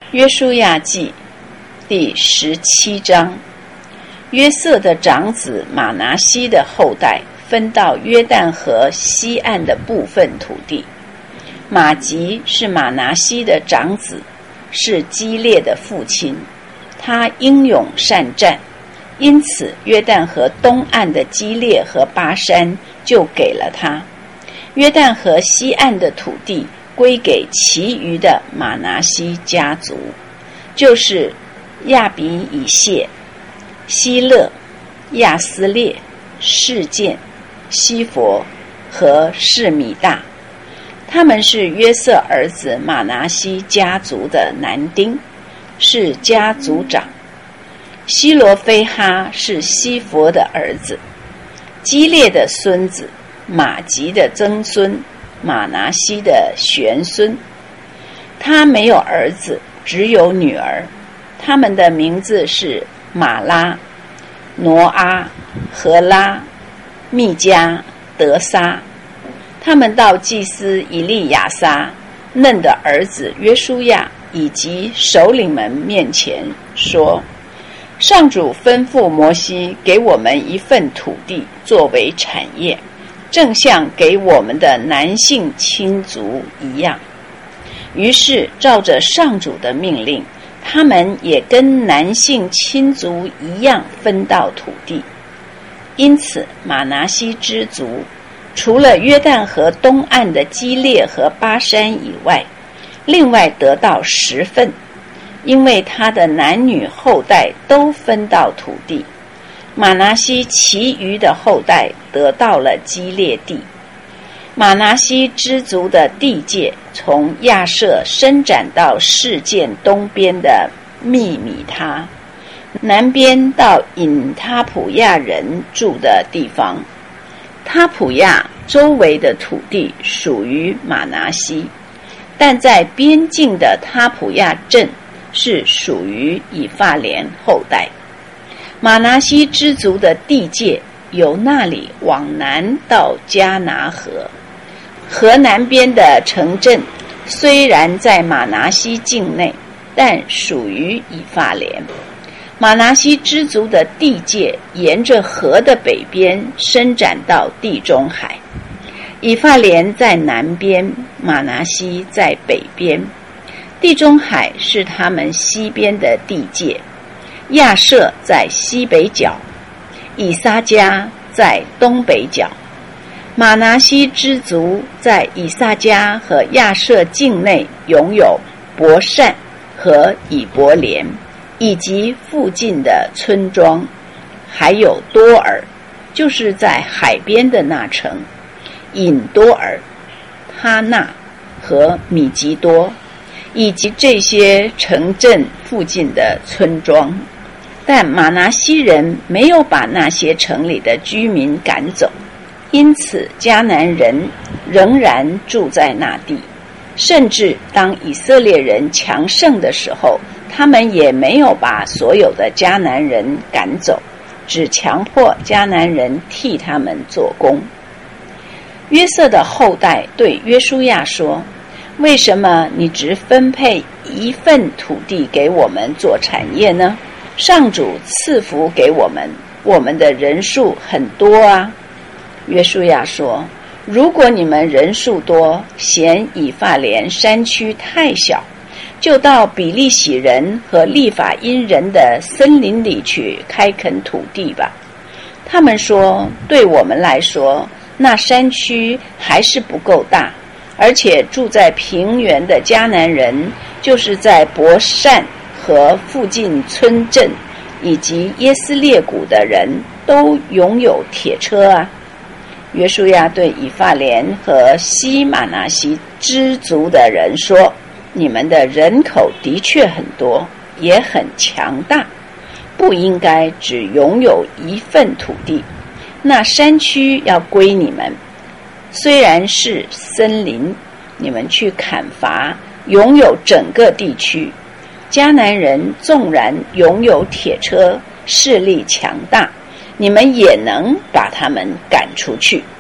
约书亚记第17章，约瑟的长子马拿西的后代分到约旦河西岸的部分土地。马吉是马拿西的长子，是基列的父亲，他英勇善战，因此约旦河东岸的基列和巴珊就给了他。约旦河西岸的土地归给其余的马拿西家族，就是亚比以谢、希勒、亚斯列、示剑、西弗和示米大。他们是约瑟儿子马拿西家族的男丁，是家族长。希罗非哈是西弗的儿子，基列的孙子，马吉的曾孙，马拿西的玄孙。他没有儿子，只有女儿，他们的名字是马拉、挪阿、荷拉、密加、德撒。他们到祭司以利亚撒、嫩的儿子约书亚以及首领们面前说，上主吩咐摩西给我们一份土地作为产业，正像给我们的男性亲族一样。于是照着上主的命令，他们也跟男性亲族一样分到土地。因此马拿西支族除了约旦河东岸的基列和巴珊以外，另外得到10份，因为他的男女后代都分到土地。马拿西其余的后代得到了基列地。马拿西支族的地界从亚设伸展到示剑东边的密米他，南边到隐他普亚人住的地方。他普亚周围的土地属于马拿西，但在边境的他普亚镇是属于以法莲后代。马拿西支族的地界由那里往南到迦拿河，河南边的城镇虽然在马拿西境内，但属于以法莲。马拿西支族的地界沿着河的北边伸展到地中海，以法莲在南边，马拿西在北边。地中海是他们西边的地界，亚设在西北角，以撒迦在东北角。马拿西支族在以撒迦和亚设境内拥有伯善和以伯莲，以及附近的村庄，还有多尔，就是在海边的那城，隐多尔、哈纳和米吉多，以及这些城镇附近的村庄。但马拿西人没有把那些城里的居民赶走，因此迦南人仍然住在那地。甚至当以色列人强盛的时候，他们也没有把所有的迦南人赶走，只强迫迦南人替他们做工。约瑟的后代对约书亚说，为什么你只分配一份土地给我们做产业呢？上主赐福给我们，我们的人数很多啊。约书亚说，如果你们人数多，嫌以法莲山区太小，就到比利洗人和利法因人的森林里去开垦土地吧。他们说，对我们来说，那山区还是不够大，而且住在平原的迦南人，就是在伯善和附近村镇以及耶斯列谷的人，都拥有铁车啊。约书亚对以法莲和西马拿西支族的人说，你们的人口的确很多，也很强大，不应该只拥有一份土地，那山区要归你们。虽然是森林，你们去砍伐，拥有整个地区。迦南人纵然拥有铁车，势力强大，你们也能把他们赶出去。